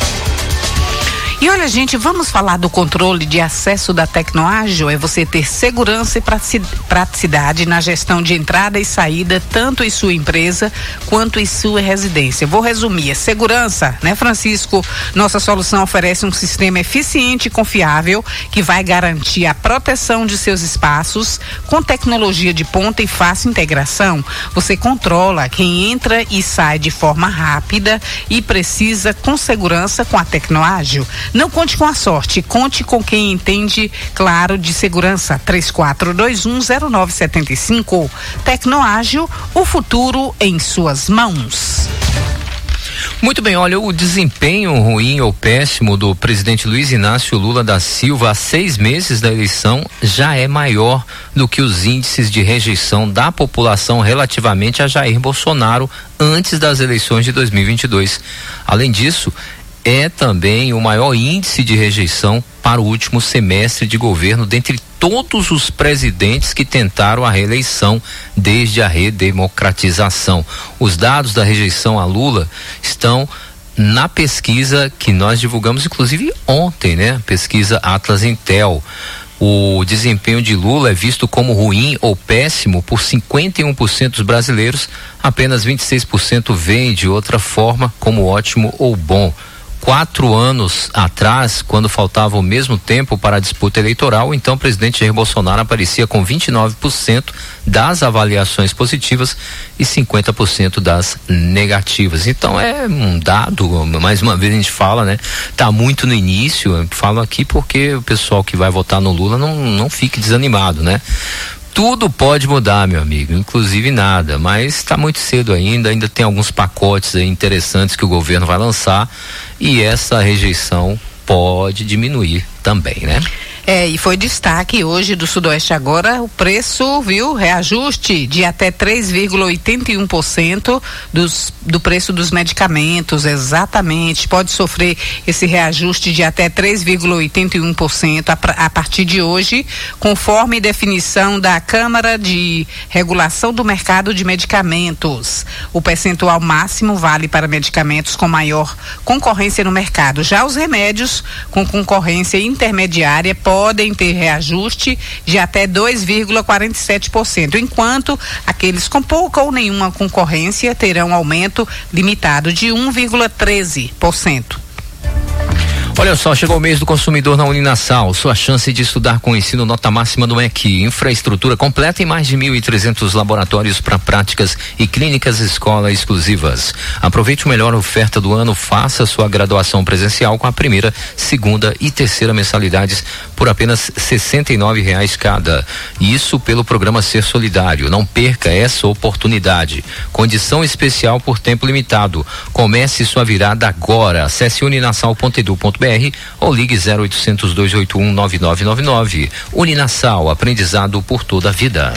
E olha, gente, vamos falar do controle de acesso da Tecnoágil. É você ter segurança e praticidade na gestão de entrada e saída, tanto em sua empresa quanto em sua residência. Vou resumir: segurança, né, Francisco? Nossa solução oferece um sistema eficiente e confiável que vai garantir a proteção de seus espaços com tecnologia de ponta e fácil integração. Você controla quem entra e sai de forma rápida e precisa com segurança com a Tecnoágil. Não conte com a sorte, conte com quem entende, claro, de segurança. três quatro dois um zero nove sete cinco. Tecnoágil, o futuro em suas mãos. Muito bem, olha, o desempenho ruim ou péssimo do presidente Luiz Inácio Lula da Silva há seis meses da eleição já é maior do que os índices de rejeição da população relativamente a Jair Bolsonaro antes das eleições de dois mil e vinte e dois. Além disso, é também o maior índice de rejeição para o último semestre de governo dentre todos os presidentes que tentaram a reeleição desde a redemocratização. Os dados da rejeição a Lula estão na pesquisa que nós divulgamos, inclusive ontem, né? Pesquisa Atlas Intel. O desempenho de Lula é visto como ruim ou péssimo por cinquenta e um por cento dos brasileiros, apenas vinte e seis por cento veem de outra forma, como ótimo ou bom. Quatro anos atrás, quando faltava o mesmo tempo para a disputa eleitoral, então o presidente Jair Bolsonaro aparecia com vinte e nove por cento das avaliações positivas e cinquenta por cento das negativas. Então é um dado, mais uma vez a gente fala, né? Tá muito no início, eu falo aqui porque o pessoal que vai votar no Lula não, não fique desanimado, né? Tudo pode mudar, meu amigo, inclusive nada, mas está muito cedo ainda, ainda tem alguns pacotes aí interessantes que o governo vai lançar e essa rejeição pode diminuir também, né? É, e foi destaque hoje do Sudoeste Agora o preço, viu, reajuste de até três vírgula oitenta e um por cento dos, do preço dos medicamentos, exatamente, pode sofrer esse reajuste de até três vírgula oitenta e um por cento a, a partir de hoje, conforme definição da Câmara de Regulação do Mercado de Medicamentos. O percentual máximo vale para medicamentos com maior concorrência no mercado. Já os remédios com concorrência intermediária podem podem ter reajuste de até dois vírgula quarenta e sete por cento, enquanto aqueles com pouca ou nenhuma concorrência terão aumento limitado de um vírgula treze por cento. Olha só, chegou o mês do consumidor na Uninasal. Sua chance de estudar com ensino nota máxima no E C. Infraestrutura completa em mais de mil e trezentos laboratórios para práticas e clínicas escola exclusivas. Aproveite o melhor oferta do ano. Faça sua graduação presencial com a primeira, segunda e terceira mensalidades por apenas sessenta e nove reais cada. Isso pelo programa Ser Solidário. Não perca essa oportunidade. Condição especial por tempo limitado. Comece sua virada agora. Acesse uninasal ponto edu ponto br ou ligue zero oitocentos, dois oito um, nove nove nove nove. Uninasal, aprendizado por toda a vida.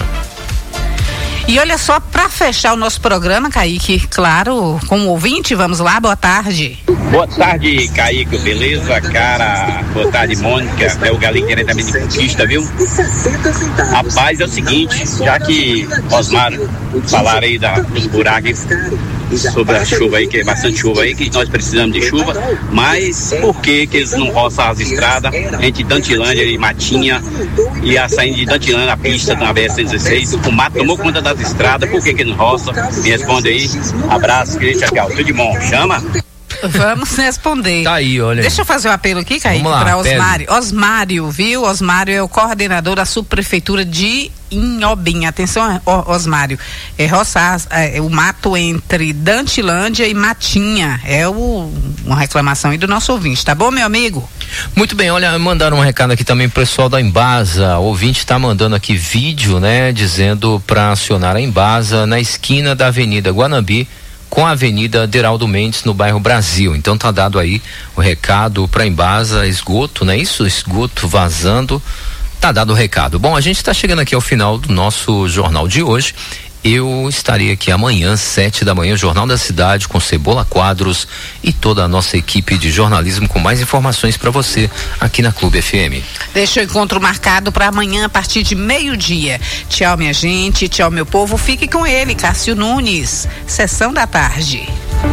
E olha só, para fechar o nosso programa, Kaique, claro, com o ouvinte, vamos lá, boa tarde. Boa tarde, Kaique, beleza, cara? Boa tarde, Mônica, é o Galinho diretamente de Conquista, viu? Rapaz, é o seguinte, já que Osmar falaram aí da, dos buracos sobre a chuva aí, que é bastante chuva aí, que nós precisamos de chuva, mas por que que eles não roçam as estradas entre Dantilândia e Matinha e a saída de Dantilã na pista na B S cento e dezesseis, o mato tomou conta das estradas, por que que não roça? Me responde aí. Abraço, querido, tchau, tudo de bom. Chama? Vamos responder. Tá aí, olha. Deixa eu fazer um apelo aqui, Kaique, para Osmário. Pede. Osmário, viu? Osmário é o coordenador da subprefeitura de Inhobim. Atenção, Osmário. É roçar é, o mato entre Dantilândia e Matinha. É o, uma reclamação aí do nosso ouvinte, tá bom, meu amigo? Muito bem, olha, mandaram um recado aqui também pro pessoal da Embasa. O ouvinte tá mandando aqui vídeo, né, dizendo para acionar a Embasa na esquina da Avenida Guanambi com a Avenida Deraldo Mendes, no bairro Brasil. Então tá dado aí o recado para Embasa, esgoto, não é isso? Esgoto vazando, tá dado o recado. Bom, a gente está chegando aqui ao final do nosso jornal de hoje. Eu estarei aqui amanhã, sete da manhã, Jornal da Cidade, com Cebola Quadros e toda a nossa equipe de jornalismo com mais informações para você aqui na Clube F M. Deixa o encontro marcado para amanhã a partir de meio-dia. Tchau, minha gente, tchau, meu povo. Fique com ele, Cássio Nunes. Sessão da tarde.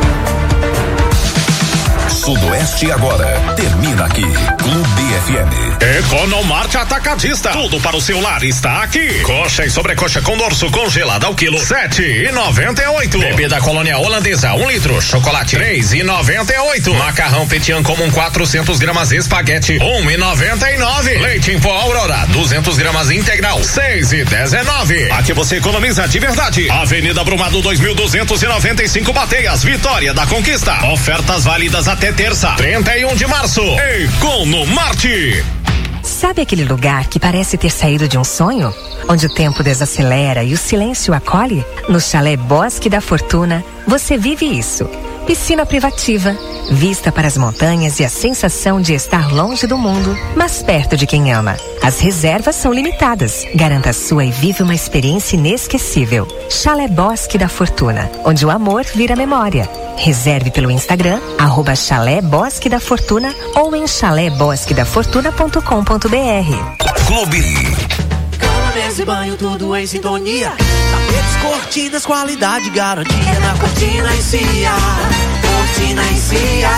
Sudoeste agora termina aqui. Clube F M. Economarte Atacadista. Tudo para o seu lar está aqui. Coxa e sobrecoxa com dorso congelada ao quilo sete e noventa e oito. Bebida colônia holandesa um litro. Chocolate três e noventa e oito. Macarrão Petian comum quatrocentos gramas espaguete um e noventa e nove. Leite em pó Aurora duzentos gramas integral seis e dezenove. Aqui você economiza de verdade. Avenida Brumado dois mil duzentos e noventa e cinco Bateias, Vitória da Conquista. Ofertas válidas até terça, trinta e um de março. Economarte. Sabe aquele lugar que parece ter saído de um sonho? Onde o tempo desacelera e o silêncio acolhe? No Chalé Bosque da Fortuna, você vive isso. Piscina privativa, vista para as montanhas e a sensação de estar longe do mundo, mas perto de quem ama. As reservas são limitadas. Garanta a sua e vive uma experiência inesquecível. Chalé Bosque da Fortuna, onde o amor vira memória. Reserve pelo Instagram, arroba Chalé Bosque da Fortuna ou em chalé bosque da fortuna ponto com ponto br. Clube. Cama, mesa e banho, tudo em sintonia. Tapetes, cortinas, qualidade, garantia na Cortina e Cia. Cortina e Cia.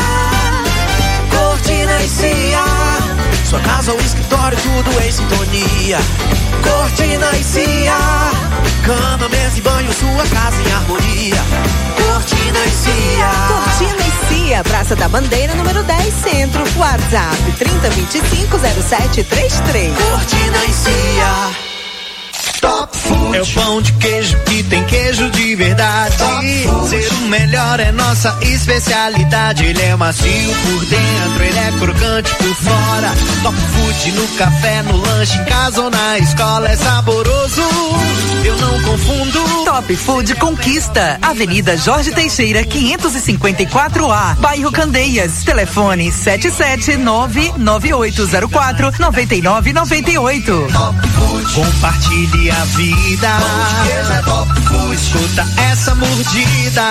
Cortina e Cia. Sua casa ou escritório, tudo em sintonia. Cortina e Cia. Cama, mesa e banho, sua casa em harmonia. Cortina e Cia. Cortina e Cia, Praça da Bandeira, número dez, Centro. WhatsApp trinta, vinte e cinco, zero sete trinta e três. Cortina e Cia. Top Food. É o pão de queijo que tem queijo de verdade. Ser o melhor é nossa especialidade. Ele é macio por dentro, ele é crocante por fora. Top Food no café, no lanche, em casa ou na escola. É saboroso, eu não confundo. Top Food Conquista, Avenida Jorge Teixeira, quinhentos e cinquenta e quatro A, Bairro Candeias. Telefone sete sete nove nove oito zero quatro nove nove nove oito. Top Food. Compartilhe a vida. É Top Food. Escuta essa mordida.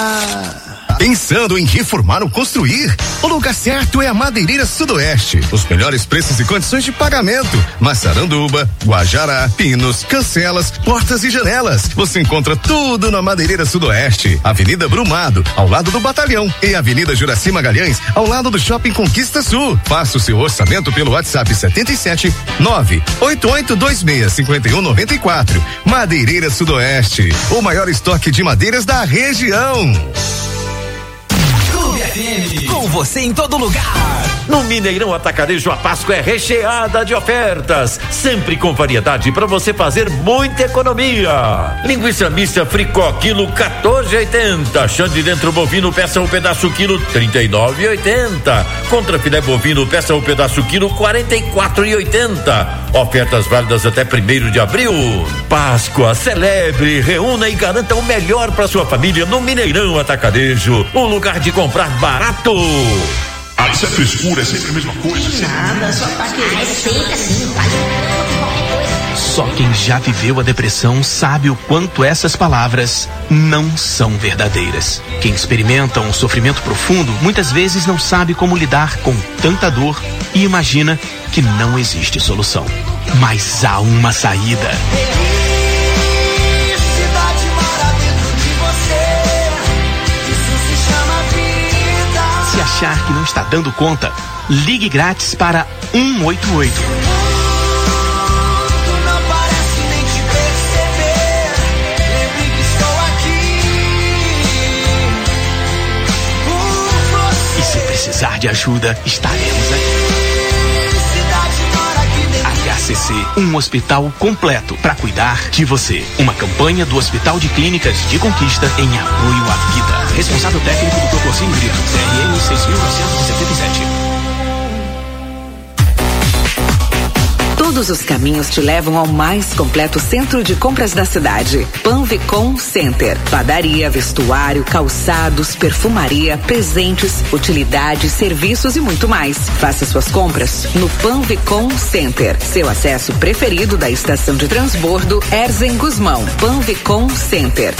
Pensando em reformar ou construir? O lugar certo é a Madeireira Sudoeste. Os melhores preços e condições de pagamento. Massaranduba, Guajará, pinos, cancelas, portas e janelas. Você encontra tudo na Madeireira Sudoeste. Avenida Brumado, ao lado do Batalhão. E Avenida Juraci Magalhães, ao lado do Shopping Conquista Sul. Faça o seu orçamento pelo WhatsApp setenta e sete nove oito oito dois seis cinco um nove quatro. Madeireira Sudoeste, o maior estoque de madeiras da região. F M, com você em todo lugar. No Mineirão Atacarejo, a Páscoa é recheada de ofertas, sempre com variedade para você fazer muita economia. Linguiça mista Fricó, quilo quatorze e oitenta. Chã de dentro bovino, peça um pedaço quilo trinta e nove e oitenta. Contra filé bovino, peça um pedaço quilo quarenta e quatro e oitenta. Ofertas válidas até primeiro de abril. Páscoa, celebre, reúna e garanta o melhor para sua família no Mineirão Atacarejo, um lugar de comprar barato. Ah, isso é frescura, é sempre a mesma coisa. Sempre Nada, só tá querendo. Ah, é sempre assim, faz qualquer coisa. Só quem já viveu a depressão sabe o quanto essas palavras não são verdadeiras. Quem experimenta um sofrimento profundo muitas vezes não sabe como lidar com tanta dor e imagina que não existe solução. Mas há uma saída. Se achar que não está dando conta, ligue grátis para um oito oito. de ajuda, estaremos aqui. H C C, um hospital completo para cuidar de você. Uma campanha do Hospital de Clínicas de Conquista em apoio à vida. Responsável técnico do Proporcinho Grito, C R M seis mil novecentos e setenta e sete. Todos os caminhos te levam ao mais completo centro de compras da cidade. Panvicom Center. Padaria, vestuário, calçados, perfumaria, presentes, utilidades, serviços e muito mais. Faça suas compras no Panvicom Center. Seu acesso preferido da estação de transbordo Erzen Guzmão. Panvicom Center.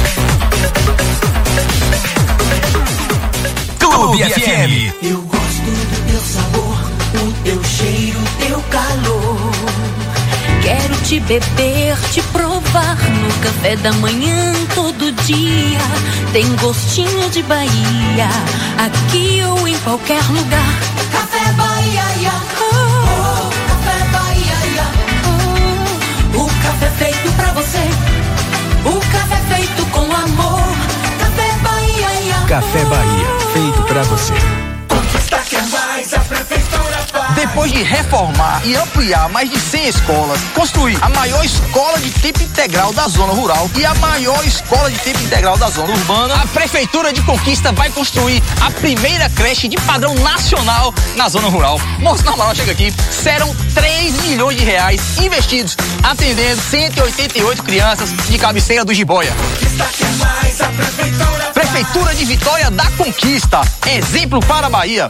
Clube F M. Eu gosto do teu sabor, o teu cheiro, teu calor. Quero te beber, te provar no café da manhã todo dia. Tem gostinho de Bahia, aqui ou em qualquer lugar. Café Bahia, ya. Oh, Café Bahia, ya. Oh, o café feito pra você, o café feito com amor. Café Bahia, ya. Café Bahia, feito pra você. Conquista quer mais, a prefeitura faz. Depois de reformar e ampliar mais de cem escolas, construir a maior escola de tempo integral da zona rural e a maior escola de tempo integral da zona urbana, a Prefeitura de Conquista vai construir a primeira creche de padrão nacional na zona rural. Moço, na moral, chega aqui, serão três milhões de reais investidos, atendendo cento e oitenta e oito crianças de cabeceira do Jiboia. Conquista quer mais, a prefeitura faz. Prefeitura de Vitória da Conquista, exemplo para a Bahia.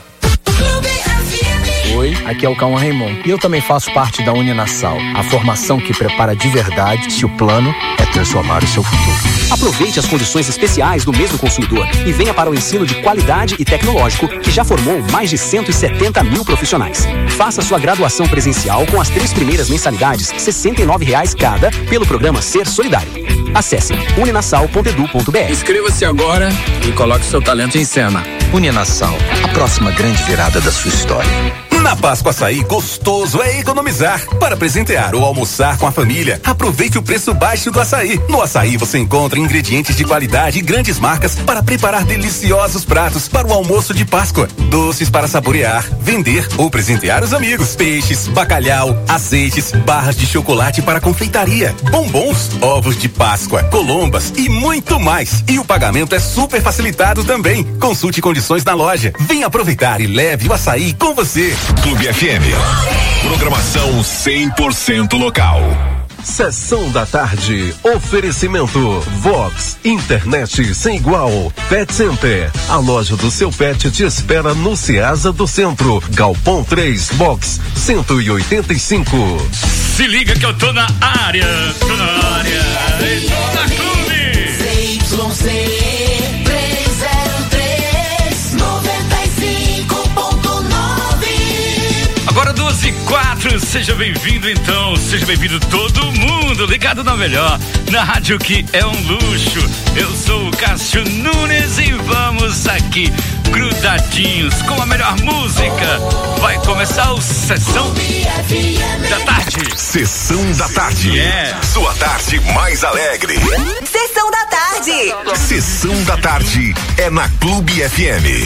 Oi, aqui é o Cauã Raymond e eu também faço parte da Uninassal, a formação que prepara de verdade se o plano é transformar o seu futuro. Aproveite as condições especiais do mês do consumidor e venha para o ensino de qualidade e tecnológico que já formou mais de cento e setenta mil profissionais. Faça sua graduação presencial com as três primeiras mensalidades, sessenta e nove reais cada, pelo programa Ser Solidário. Acesse uninassal ponto edu ponto br. Inscreva-se agora e coloque seu talento em cena. Uninassal, a próxima grande virada da sua história. Na Páscoa Açaí, gostoso é economizar. Para presentear ou almoçar com a família, aproveite o preço baixo do açaí. No açaí você encontra ingredientes de qualidade e grandes marcas para preparar deliciosos pratos para o almoço de Páscoa. Doces para saborear, vender ou presentear os amigos. Peixes, bacalhau, azeites, barras de chocolate para confeitaria, bombons, ovos de Páscoa, colombas e muito mais. E o pagamento é super facilitado também. Consulte condições na loja. Venha aproveitar e leve o açaí com você. Clube F M. Programação cem por cento local. Sessão da tarde. Oferecimento Vox, internet sem igual. Pet Center, a loja do seu pet te espera no Ceasa do Centro. Galpão três, box cento e oitenta e cinco. Se liga que eu tô na área. Tô na área. Tô na Clube. C Y C três zero três noventa e cinco ponto nove. Agora doze e quatro, seja bem-vindo então, seja bem-vindo todo mundo, ligado na melhor, na rádio que é um luxo. Eu sou o Cássio Nunes e vamos aqui, grudadinhos com a melhor música. Vai começar o Sessão da Tarde. Sessão da Tarde. Yeah. Sua tarde mais alegre. Sessão da Tarde. Sessão da Tarde é na Clube F M.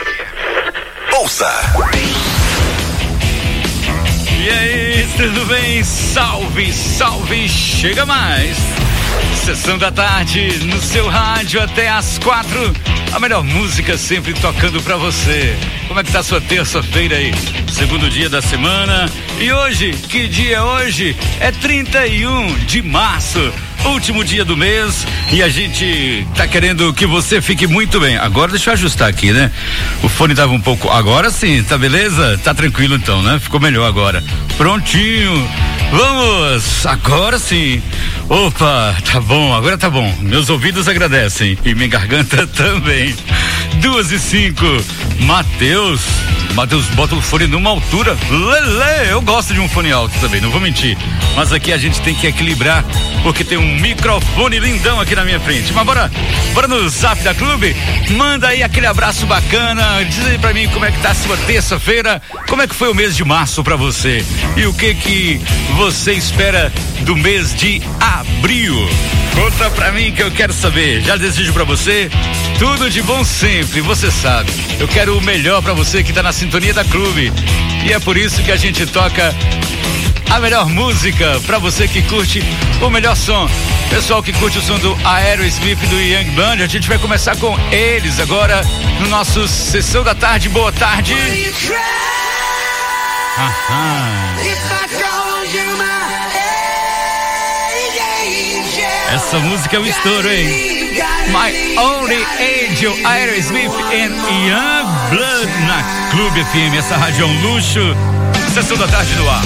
Ouça. E aí, tudo bem? Salve, salve, chega mais. Sessão da Tarde no seu rádio até às quatro. A melhor música sempre tocando pra você. Como é que tá a sua terça-feira aí? Segundo dia da semana. E hoje, que dia é hoje? É trinta e um de março. Último dia do mês e a gente tá querendo que você fique muito bem. Agora deixa eu ajustar aqui, né? O fone tava um pouco, agora sim, tá beleza? Tá tranquilo então, né? Ficou melhor agora. Prontinho. Vamos, agora sim. Opa, tá bom, agora tá bom. Meus ouvidos agradecem e minha garganta também. Duas e cinco. Mateus, Mateus bota o fone numa altura. Lele, eu gosto de um fone alto também, não vou mentir. Mas aqui a gente tem que equilibrar, porque tem um microfone lindão aqui na minha frente. Mas bora, bora no Zap da Clube, manda aí aquele abraço bacana, diz aí pra mim como é que tá a sua terça-feira, como é que foi o mês de março pra você e o que que você espera do mês de abril. Conta pra mim que eu quero saber. Já desejo pra você tudo de bom sempre. sempre, você sabe, eu quero o melhor pra você que tá na sintonia da Clube. E é por isso que a gente toca a melhor música pra você que curte o melhor som. Pessoal que curte o som do Aerosmith, do Young Blood, a gente vai começar com eles agora no nosso Sessão da Tarde. Boa tarde. Aham. Essa música é um estouro, hein? My Only Angel, Aerosmith and Young Blood na Clube F M. Essa rádio é um luxo. Sessão da Tarde no ar.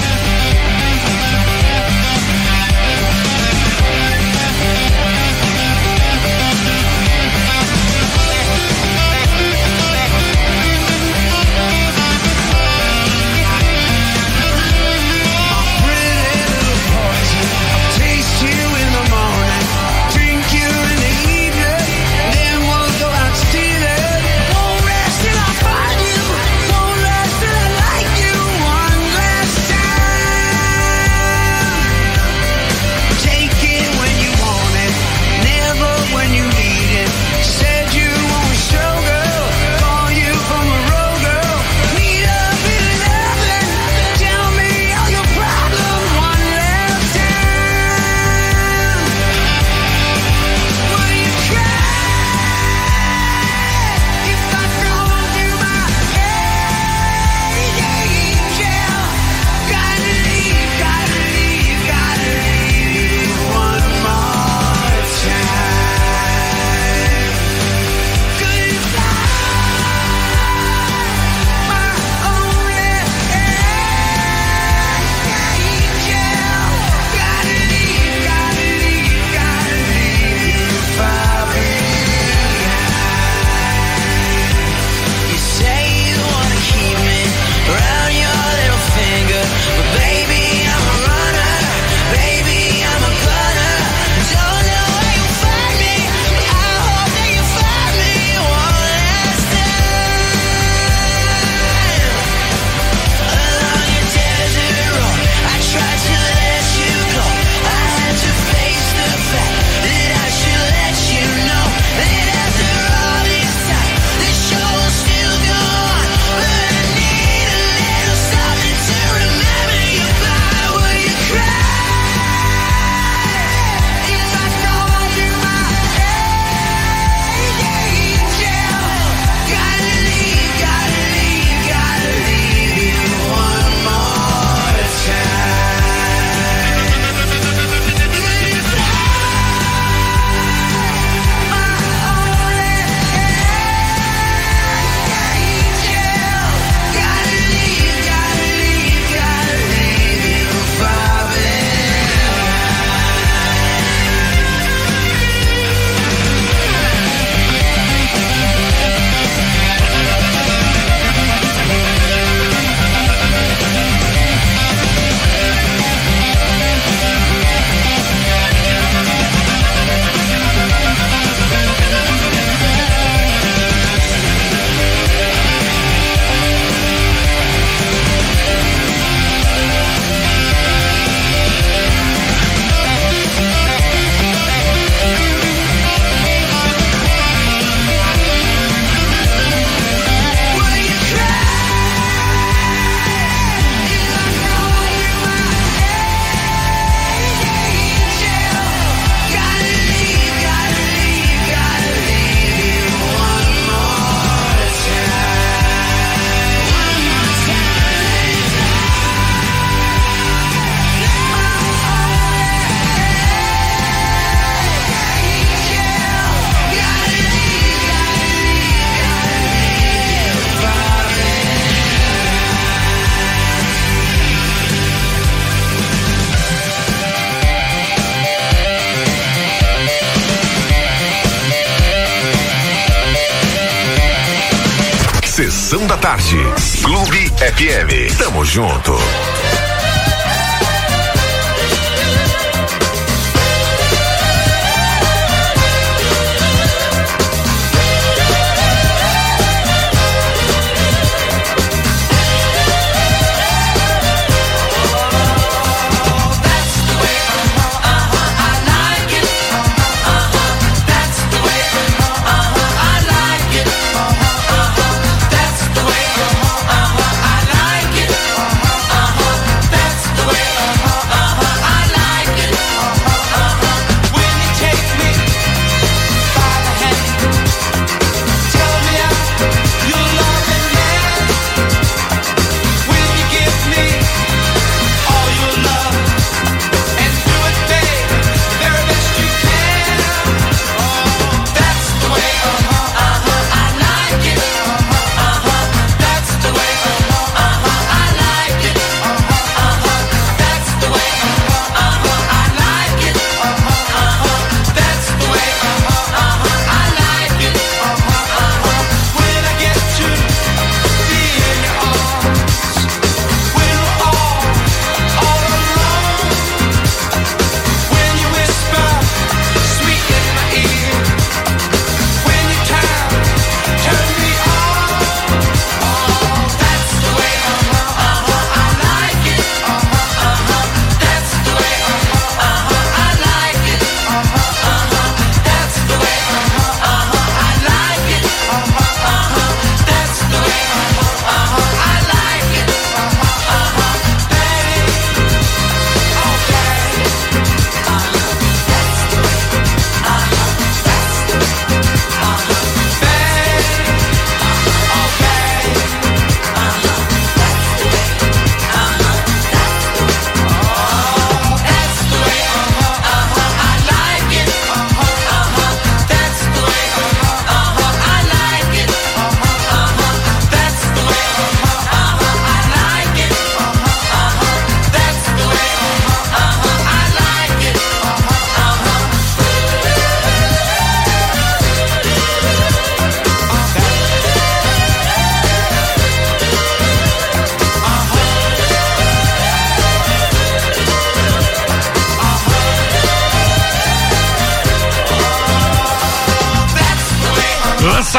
Sessão da Tarde. Clube F M. Tamo junto.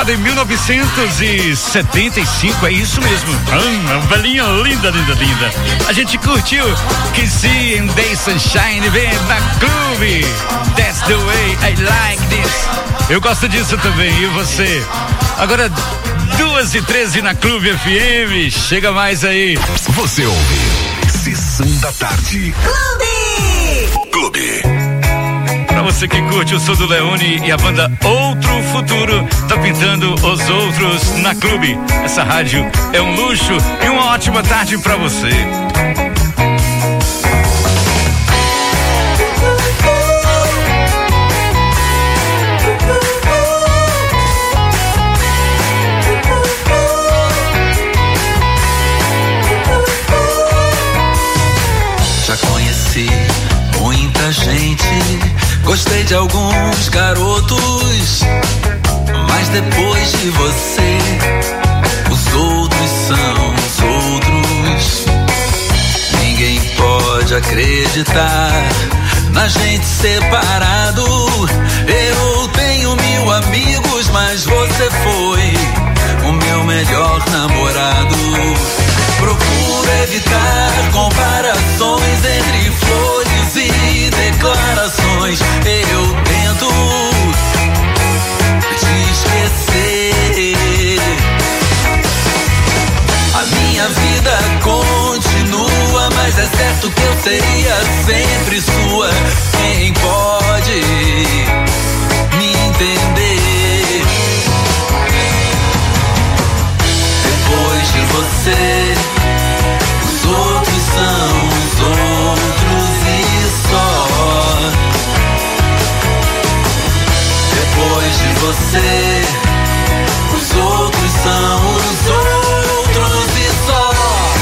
lançado em mil novecentos e setenta e cinco, é isso mesmo. Ah, uma velhinha linda, linda, linda. A gente curtiu Kissy and Day Sunshine, vem na Clube. That's the way I like this. Eu gosto disso também, e você? Agora, duas e treze na Clube F M, chega mais aí. Você ouve Sessão da Tarde. Clube! Clube. Pra você que curte o som do Leone e a banda Outro Futuro, tá pintando os outros na Clube. Essa rádio é um luxo e uma ótima tarde pra você. Já conheci muita gente, gostei de alguns garotos, mas depois de você, os outros são os outros. Ninguém pode acreditar na gente separado. Eu tenho mil amigos, mas você foi o meu melhor namorado. Procuro evitar comparações entre flores e declarações. Eu tento te esquecer. A minha vida continua, mas é certo que eu seria sempre sua. Quem pode me entender? Depois de você, os outros são os outros e só. Depois de você, os outros são os outros e só.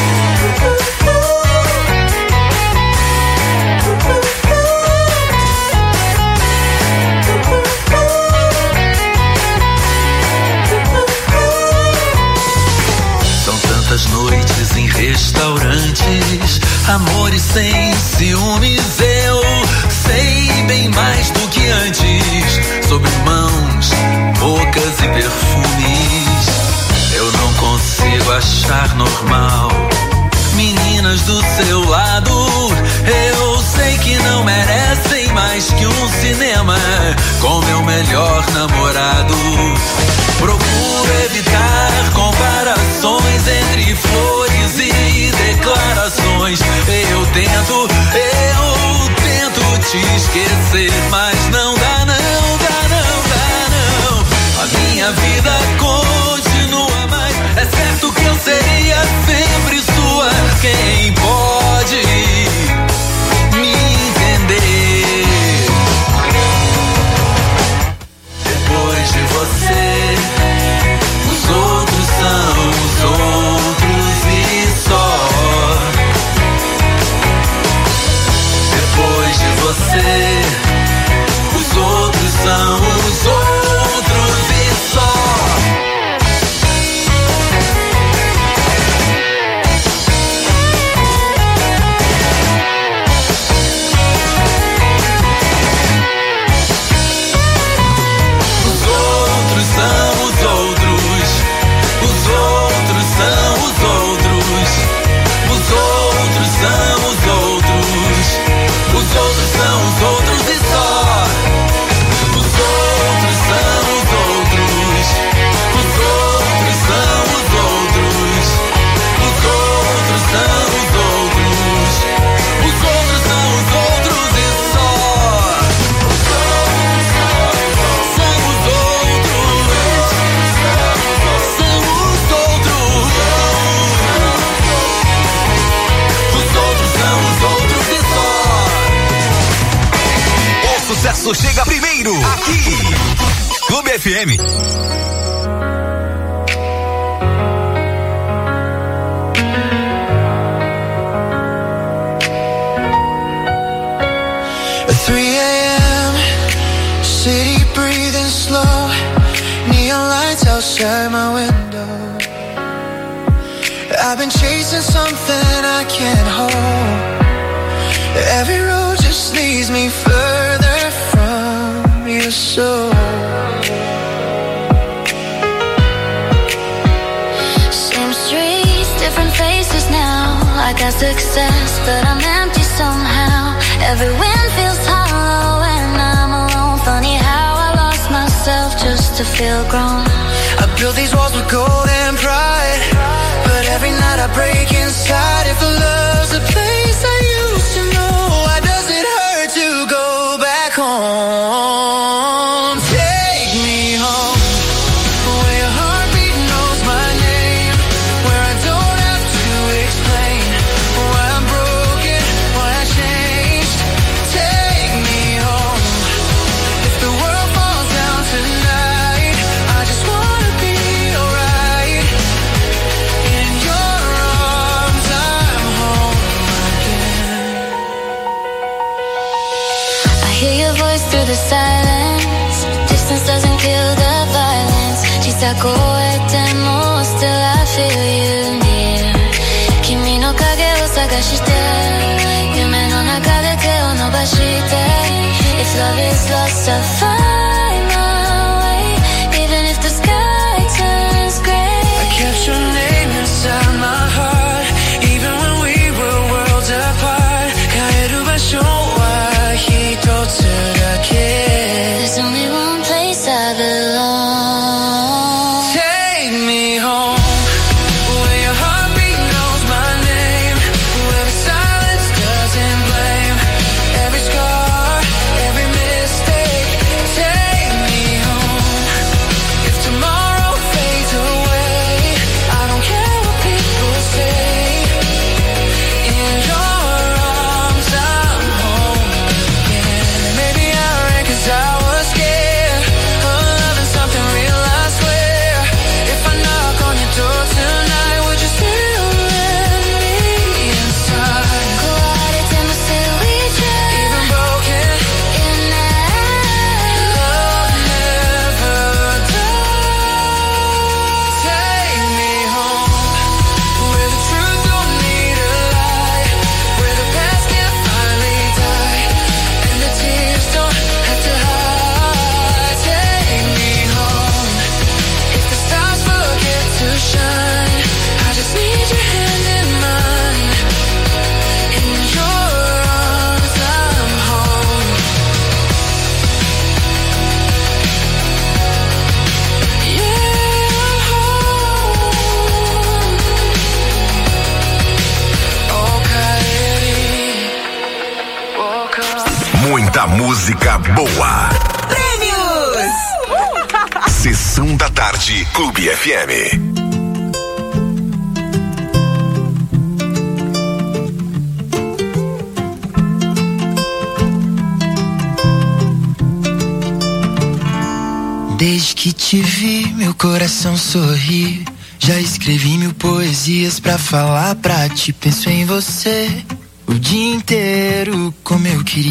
São tantas noites em restaurantes, amores sem ciúmes. Eu sei bem mais do que antes sobre mãos, bocas e perfumes. Eu não consigo achar normal meninas do seu lado. Eu sei que não merecem mais que um cinema com meu melhor namorado. Procuro evitar comparações entre flores e declarações. Eu tento, eu tento te esquecer, mas não dá, não dá, não dá, não. A minha vida continua, mas é certo que eu seria sempre sua. Quem pode me entender? Depois de você, os outros são os outros e só. Depois de você, os outros são os outros e só. Sucesso chega primeiro, aqui, Clube F M. three a.m. City breathing slow. Neon lights outside my window. I've been chasing something I can't hold. Every road just leads me further from your soul. success, but I'm empty somehow. Every win feels hollow when I'm alone. Funny how I lost myself just to feel grown. I built these walls with gold and pride, but every night I break inside. If love's a place I used to know, why does it hurt to go back home? Take me home, where your heartbeat knows my name, where I don't have to explain why I'm broken, why I changed. Take me home, if the world falls down tonight, I just wanna be alright. In your arms I'm home again. I hear your voice through the silence. Distance doesn't kill the violence. Chisako etemo, still I feel you near. Kimi no kage o sagashite, yume no naka de te o nobashite. If love is lost, I'll find my way, even if the sky turns gray. I kept your name inside my heart, even when we were worlds apart. Kaeru basho wa hito tsurake. There's only one place I belong. Take me home, where your heartbeat knows my name, where the silence doesn't blame every scar, every mistake. Take me home, if tomorrow fades away, I don't care what people say. In your arms I'm home again. Maybe I ran 'cause I was scared of loving something real, I swear. If I knock on your door tonight, would you still let me inside? Even broken, love never dies. Take me home, where the truth don't need a lie, where the past can finally die, and the tears don't have to hide. Take me home, if the stars forget to shine, I just need your hand in mine. In your arms I'm home. Yeah, I'm home. Oh, Kairi, woke up. Muita música boa. Prêmios! Sessão da tarde, Clube F M. Desde que te vi, meu coração sorri. Já escrevi mil poesias pra falar pra ti. Penso em você o dia inteiro, como eu queria.